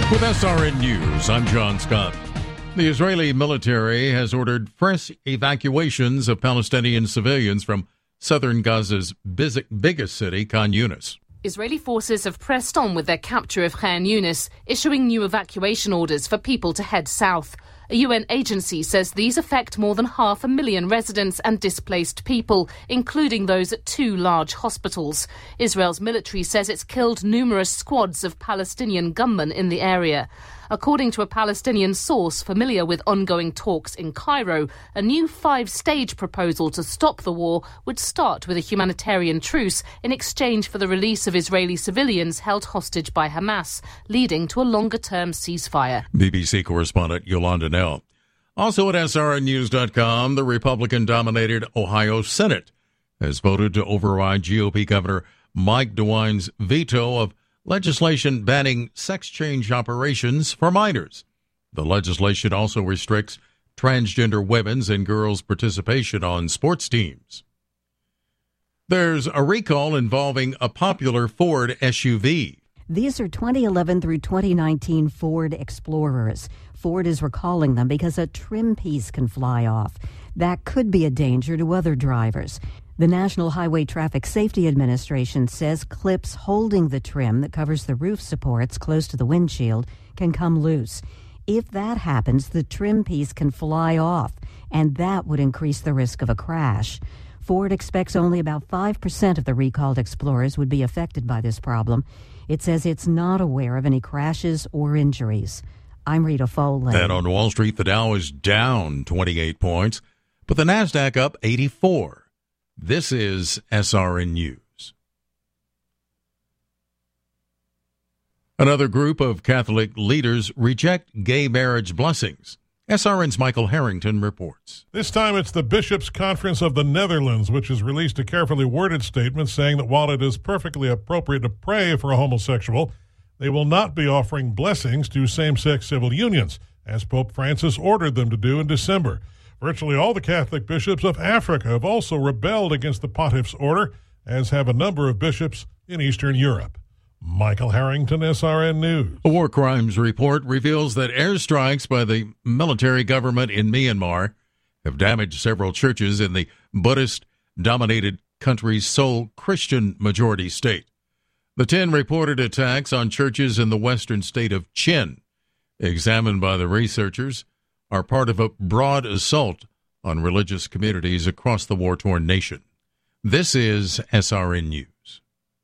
With SRN News, I'm John Scott. The Israeli military has ordered fresh evacuations of Palestinian civilians from southern Gaza's biggest city, Khan Yunis. Israeli forces have pressed on with their capture of Khan Yunis, issuing new evacuation orders for people to head south. A UN agency says these affect more than 500,000 residents and displaced people, including those at 2 large hospitals. Israel's military says it's killed numerous squads of Palestinian gunmen in the area. According to a Palestinian source familiar with ongoing talks in Cairo, a new 5-stage proposal to stop the war would start with a humanitarian truce in exchange for the release of Israeli civilians held hostage by Hamas, leading to a longer-term ceasefire. BBC correspondent Yolanda Nell. Also at SRNnews.com, the Republican-dominated Ohio Senate has voted to override GOP Governor Mike DeWine's veto of legislation banning sex change operations for minors. The legislation also restricts transgender women's and girls' participation on sports teams. There's a recall involving a popular Ford SUV. These are 2011 through 2019 Ford Explorers. Ford is recalling them because a trim piece can fly off. That could be a danger to other drivers. The National Highway Traffic Safety Administration says clips holding the trim that covers the roof supports close to the windshield can come loose. If that happens, the trim piece can fly off, and that would increase the risk of a crash. Ford expects only about 5% of the recalled Explorers would be affected by this problem. It says it's not aware of any crashes or injuries. I'm Rita Foley. And on Wall Street, the Dow is down 28 points, but the Nasdaq up 84. This is SRN News. Another group of Catholic leaders reject gay marriage blessings. SRN's Michael Harrington reports. This time it's the Bishops' Conference of the Netherlands, which has released a carefully worded statement saying that while it is perfectly appropriate to pray for a homosexual, they will not be offering blessings to same-sex civil unions, as Pope Francis ordered them to do in December. Virtually all the Catholic bishops of Africa have also rebelled against the pontiff's order, as have a number of bishops in Eastern Europe. Michael Harrington, SRN News. A war crimes report reveals that airstrikes by the military government in Myanmar have damaged several churches in the Buddhist-dominated country's sole Christian-majority state. The 10 reported attacks on churches in the western state of Chin, examined by the researchers, are part of a broad assault on religious communities across the war-torn nation. This is SRN News.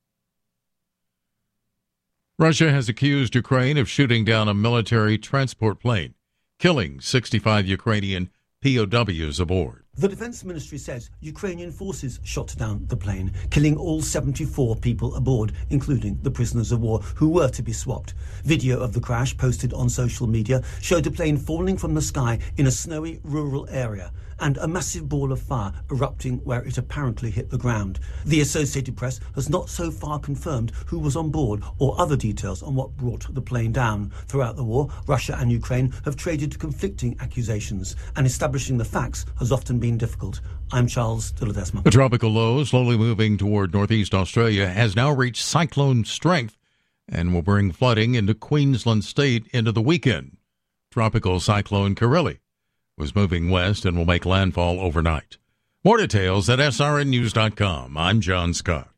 Russia has accused Ukraine of shooting down a military transport plane, killing 65 Ukrainian POWs aboard. The Defense Ministry says Ukrainian forces shot down the plane, killing all 74 people aboard, including the prisoners of war who were to be swapped. Video of the crash posted on social media showed a plane falling from the sky in a snowy rural area and a massive ball of fire erupting where it apparently hit the ground. The Associated Press has not so far confirmed who was on board or other details on what brought the plane down. Throughout the war, Russia and Ukraine have traded conflicting accusations, and establishing the facts has often been difficult. I'm Charles de Ledesma. A tropical low slowly moving toward northeast Australia has now reached cyclone strength and will bring flooding into Queensland state into the weekend. Tropical cyclone Kirrily was moving west and will make landfall overnight. More details at srnnews.com. I'm John Scott.